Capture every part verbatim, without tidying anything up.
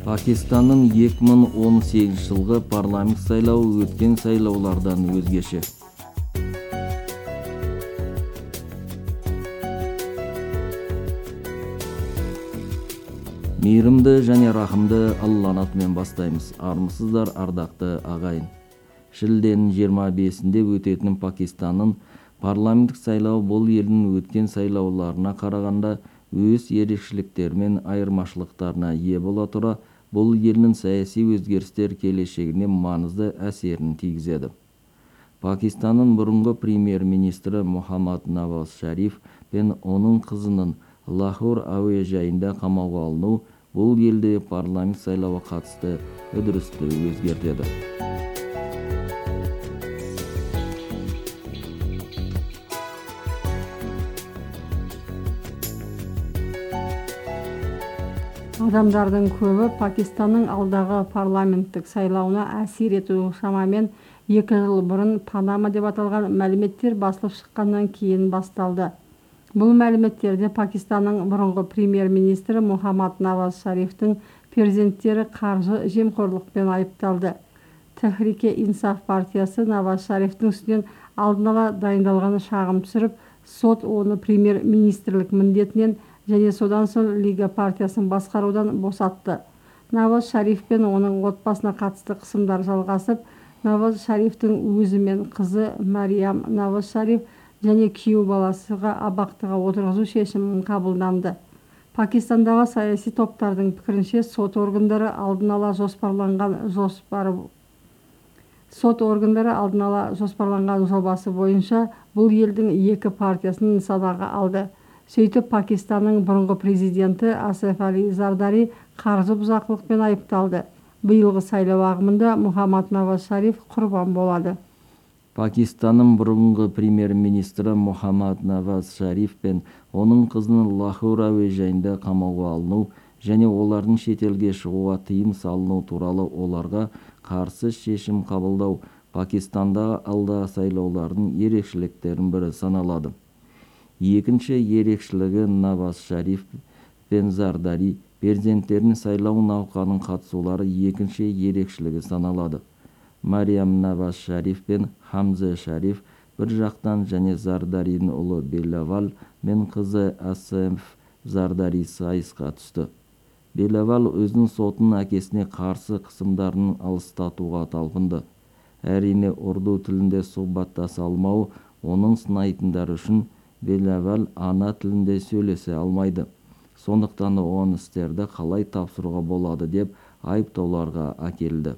Пакистанның эки миң он сегизинчи жылғы парламент сайлауы өткен сайлаулардан өзгеше. Мейірімді және рахымды Алланың атымен бастаймыз. Армысыздар, ардақты ағайын. Шілденің жиырма бесінде өтетін Пакистанның парламенттік сайлауы бұл елдің өткен сайлауларына қарағанда өз ерекшеліктері мен айырмашылықтарына ие бола тұра, бұл елдің саяси өзгерістер келешегіне маңызды әсерін тигізеді. Пакистанның бұрынғы премьер-министрі Мухаммад Наваз Шариф пен оның қызының Лахор әуежайында қамауға алыну бұл елде парламент сайлауға қатысты үдерісті өзгертеді. Адамдардың көбі Пакистанның алдағы парламенттік сайлауына әсер ету шамамен екі жыл бұрын Панама деп аталған мәліметтер басылып шыққаннан кейін басталды. Бұл мәліметтерде Пакистанның бұрынғы премьер-министрі Мухаммад Наваз Шарифтің перзенттері қаржы жемқорлықпен айыпталды. Техрике-Инсаф партиясы Наваз Шарифтің үстінен алдын ала дайындалған шағым түсіріп, сот оны премьер-министрлік міндетінен және содан соң Лига партиясын басқарудан босатты. Наваз Шариф пен оның отбасына қатысты қысымдар жалғасып, Наваз Шарифтің өзі мен қызы Мариям Наваз Шариф және күйеу баласыға абақтыға отырғызу шешімін қабылданды. Пакистандағы саяси топтардың пікірінше сот органдары алдын ала жоспарланған жоспары сот органдары алдын ала жоспарланған жобасы бойынша бұл елдің екі партиясын нысанаға алды. Сөйтіп Пакистанның бұрынғы президенті Асиф Али Зардари қаржы бұзақылықпен айыпталды. Биылғы сайлау ағымында Мухаммад Наваз Шариф құрбан болады. Пакистанның бұрынғы премьер-министрі Мухаммад Наваз Шариф пен оның қызының Лахор әуежайында қамауға алыну және олардың шетелге шығуға тыйым салыну туралы оларға қарсы шешім қабылдау Пакистандағы алдағы сайлаулардың ерекшеліктерінің бірі саналады. Екінші ерекшелігі Наваз Шариф пен Зардари перзенттерінің сайлау науқанының қатысулары екінші ерекшелігі саналады. Мариям Наваз Шариф пен Хамза Шариф бір жақтан және Зардаридің ұлы Белавал мен қызы Асиф Зардари сайысқа түсті. Белавал өзінің сотының әкесіне қарсы қысымдарын алыстатуға талпынды. Әрине урду тілінде сұхбаттаса алмауы оның сынайтындары үшін Белавал ана тілінде сөйлесе алмайды. Сондықтан оның істерді қалай тапсыруға болады деп айыптауларға әкелді.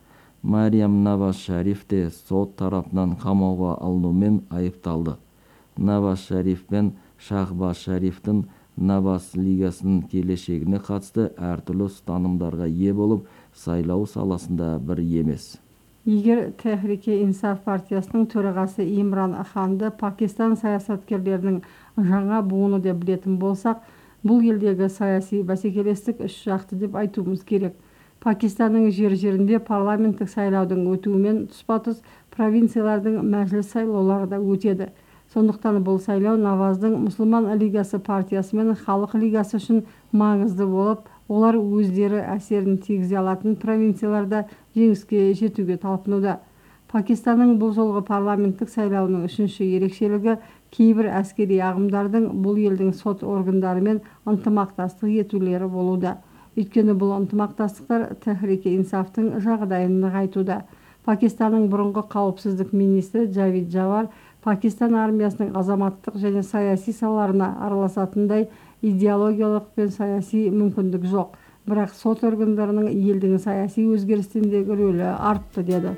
Мариям Наваз Шариф те сот тарапынан қамауға алынумен айыпталды. Наваз Шариф пен Шахбаз Шарифтің Наваз лигасының келешегіне қатысты әртүрлі ұстанымдарға ие болып, сайлау саласында бір емес. Егер Техрике-Инсаф партиясының төрағасы Имран Ханды Пакистан саясаткерлерінің жаңа буыны деп білетін болсақ, бұл елдегі саяси бәсекелестік үш жақты деп айтуымыз керек. Пакистанның жер-жерінде парламенттік сайлаудың өтуімен тұспа-тұс провинциялардың мәжіліс сайлаулары да өтеді. Сондықтан бұл сайлау Наваздың Мұсылман лигасы партиясы мен Халық лигасы үшін маңызды болып, олар өздері әсерін тигізе алатын провинцияларда жеңіске жетуге талпынуда. Пакистанның бұл жолғы парламенттік сайлауының үшінші ерекшелігі кейбір әскери ағымдардың бұл елдің сот органдарымен ынтымақтастық етулері болуда. Өйткені бұл ынтымақтастықтар Техрике-Инсафтың жағдайын нығайтуда. Пакистанның бұрынғы қауіпсіздік министрі Джавид Джавар Пакистан армиясының азаматтық және саяси салаларына араласатындай идеологиялық пен саяси мүмкіндік жоқ. Бірақ сот органдарының елдің саяси өзгерістендегі рөлі артты деді.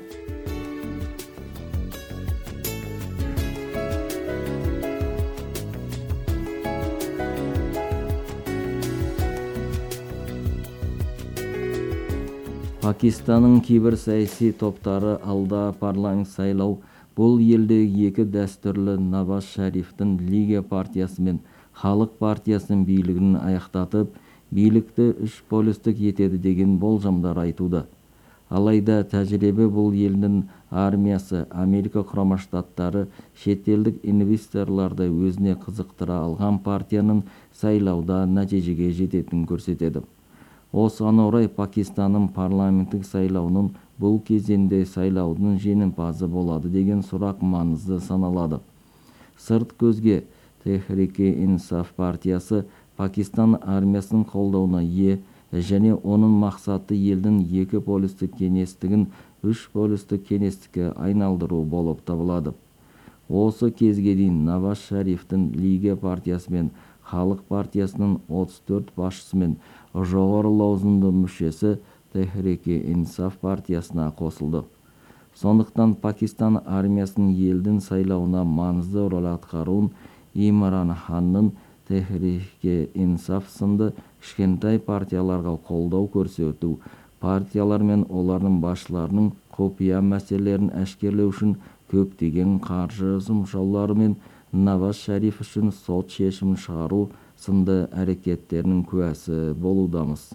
Пакистанның кейбір саяси топтары алда парламент сайлау бұл елдегі екі дәстүрлі Наваз Шарифтің Лига партиясы мен Халық партиясының билігін аяқтатып, билікті үш полюстік етеді деген болжамдар айтуда. Алайда тәжірибе бұл елдің армиясы Америка Құрама Штаттары шетелдік инвесторларды өзіне қызықтыра алған партияның сайлауда нәтижеге жететінін көрсетеді. Осыған орай Пакистанның парламенттік сайлауының бұл кезеңде сайлаудың жеңімпазы болады деген сұрақ маңызды саналады. Сырт көзге Техрик-e-Insaf партиясы Пакистан армиясының қолдауына ие және оның мақсаты елдің екі полистік кеңестігін үш полистік кеңестікке айналдыру болып табылады. Осы кезге дейін Наваз Шарифтің Лига партиясы мен Халық партиясының отыз төрт басшысы мен жоғары лауазымды мүшесі Техрик-e-Insaf партиясына қосылды. Сондықтан Пакистан армиясының елдің сайлауына маңызды рөл атқаруын Имран Ханның Техрик-e-Insaf сынды кішкентай партияларға қолдау көрсету, партиялар мен олардың басшыларының құпия мәселелерін әшкерлеу үшін көптеген қаржы жұмсаулары мен Наваз Шариф үшін сот шешімін шығару сынды әрекеттерінің куәсі болудамыз.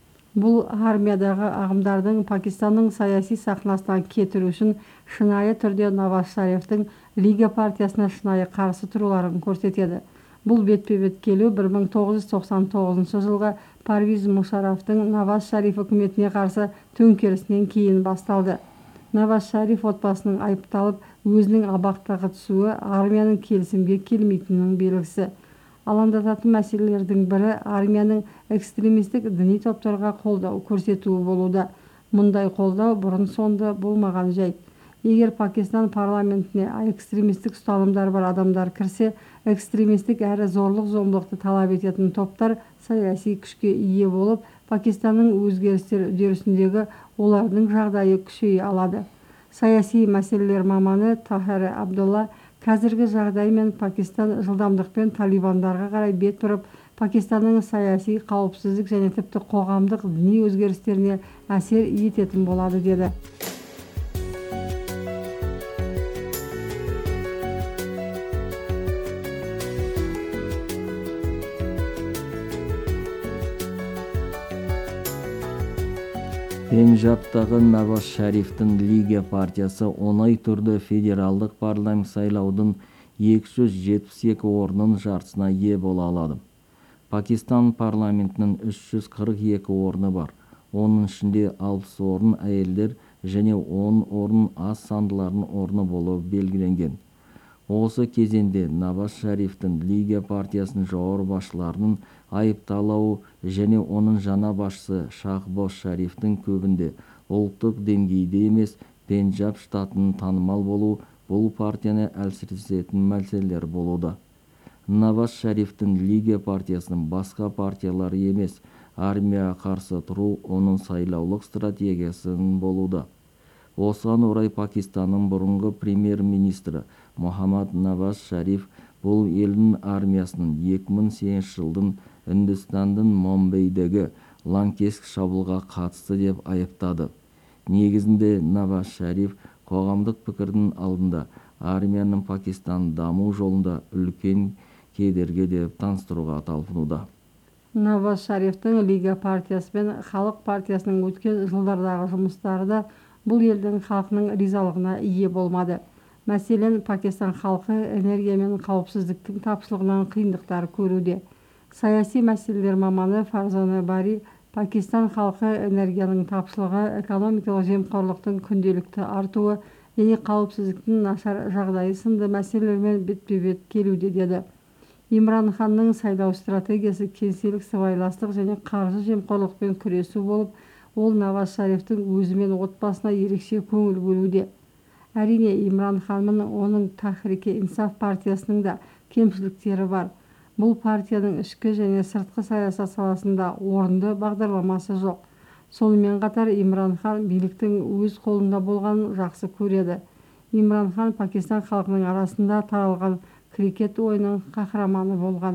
Бұл армиядағы ағымдардың Пакистанның саяси сахнасынан кетіру үшін шынайы түрде Наваз Шарифтің Лига партиясына шынайы қарсы тұруларын көрсетеді. Бұл бетпе-бет келу бір мың тоғыз жүз тоқсан тоғызыншы жылғы Парвиз Мушарафтың Наваз Шариф үкіметіне қарсы төңкерісінен кейін басталды. Наваз Шариф отбасының айыпталып, өзінің абақтыға түсуі армияның келісімге келмейтінінің белгісі. Алаңдататын мәселелердің бірі армияның экстремистік діни топтарға қолдау көрсетуі болуда. Мұндай қолдау бұрын-соңды болмаған жайт. Егер Пакистан парламентіне экстремистік ұстанымдар бар адамдар кірсе, экстремистік әрі зорлық-зомбылықты талап ететін топтар саяси күшке ие болып, Пакистанның өзгерістер үдерісіндегі олардың жағдайы күшейе алады. Саяси мәселелер маманы Тахир Абдулла қазіргі жағдай мен Пакистан жылдамдықпен талибандарға қарай бет бұрып, Пакистанның саяси қауіпсіздік және тіпті қоғамдық діни өзгерістеріне әсер ететін болады деді. Пенджабтағы Наваз Шарифтің Лига партиясы оңай түрде федералдық парламент сайлаудың екі жүз жетпіс екі орнын жартысына ие бола алады. Пакистан парламентінің үш жүз қырық екі орны бар. Оның ішінде алпыс орын әйелдер және он орын аз сандылардың орны болып белгіленген. Осы кезеңде Наваз Шарифтің Лига партиясының жоғары басшыларының айыпталуы және оның жаңа басшысы Шахбоз Шарифтің көбінде ұлттық деңгейде емес Пенджаб штатының танымал болуы бұл партияны әлсірететін мәселелер болуда. Наваз Шарифтің Лига партиясының басқа партиялары емес, армияға қарсы тұру оның сайлаулық стратегиясын болуда. Осыған орай Пакистанның бұрынғы премьер-министрі Мохаммад Наваз Шариф бұл елдің армиясының екі мың сегізінші жылдың Үндістандың Момбейдегі лаңкестік шабуылға қатысты деп айыптады. Негізінде Наваз Шариф қоғамдық пікірдің алдында армияның Пакистан даму жолында үлкен кедергі деп таныстыруға талпынуда. Наваз Шарифтің Лига партиясы мен Халық партиясының өткен жылдардағы жұмыстары да бұл елдің халқының ризалығына ие болмады. Мәселен, Пакистан халқы энергия мен қауіпсіздіктің тапшылығынан қиындықтар көруде. Саяси мәселелер маманы Фарзана Бари, Пакистан халқы энергияның тапшылығы, экономикалық жемқорлықтың күнделікті артуы және қауіпсіздіктің нашар жағдайы сынды мәселелермен бетпе-бет келуде деді. Имран Ханның сайлау стратегиясы кеңселік сыбайластық және қаржы жемқорлықпен күресу болып, ол Наваз Шарифтің өзі мен отбасына ерекше көңіл бөлуде. Әрине, Имран Хан мен оның Техрик-e-Insaf партиясының да кемшіліктері бар. Бұл партияның ішкі және сыртқы саясат саласында орынды бағдарламасы жоқ. Сонымен қатар Имран Хан биліктің өз қолында болғанын жақсы көреді. Имран Хан Пакистан халқының арасында таралған крикет ойынның қаһарманы болған.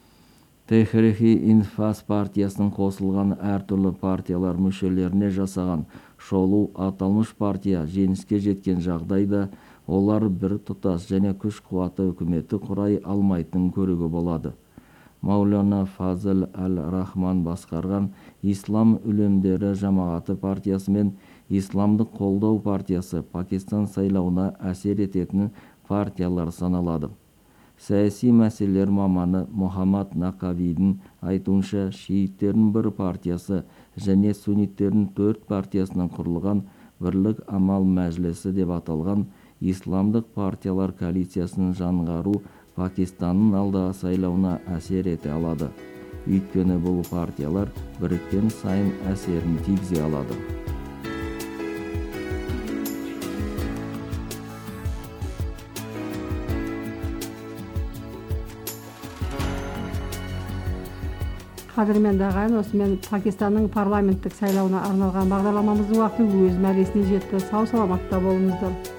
Техрик-e-Insaf партиясының қосылған әртүрлі партиялар мүшелеріне жасаған шолу аталмыш партия жеңіске жеткен жағдайда олар бір тұтас және күш-қуаты үкіметі құрай алмайтынын көруге болады. Маулана Фазыл Әл-Рахман басқарған Ислам үлемдері жамағаты партиясы мен Исламдық қолдау партиясы Пакистан сайлауына әсер ететін партиялар саналады. Саяси мәселелер маманы Мухаммад Нақавидің айтуынша, шииттердің бір партиясы және сунниттердің төрт партиясынан құрылған Бірлік Амал Мәжлісі деп аталған исламдық партиялар коалициясының жаңғыру Пакистанның алдағы сайлауына әсер ете алады. Өйткені бұл партиялар біріккен сайын әсерін тигізе алады. Қадірменді ағайын, осымен Пакистанның парламенттік сайлауына арналған бағдарламамыздың уақыты өз мәресіне жетті. Сау саламатта болыңыздар.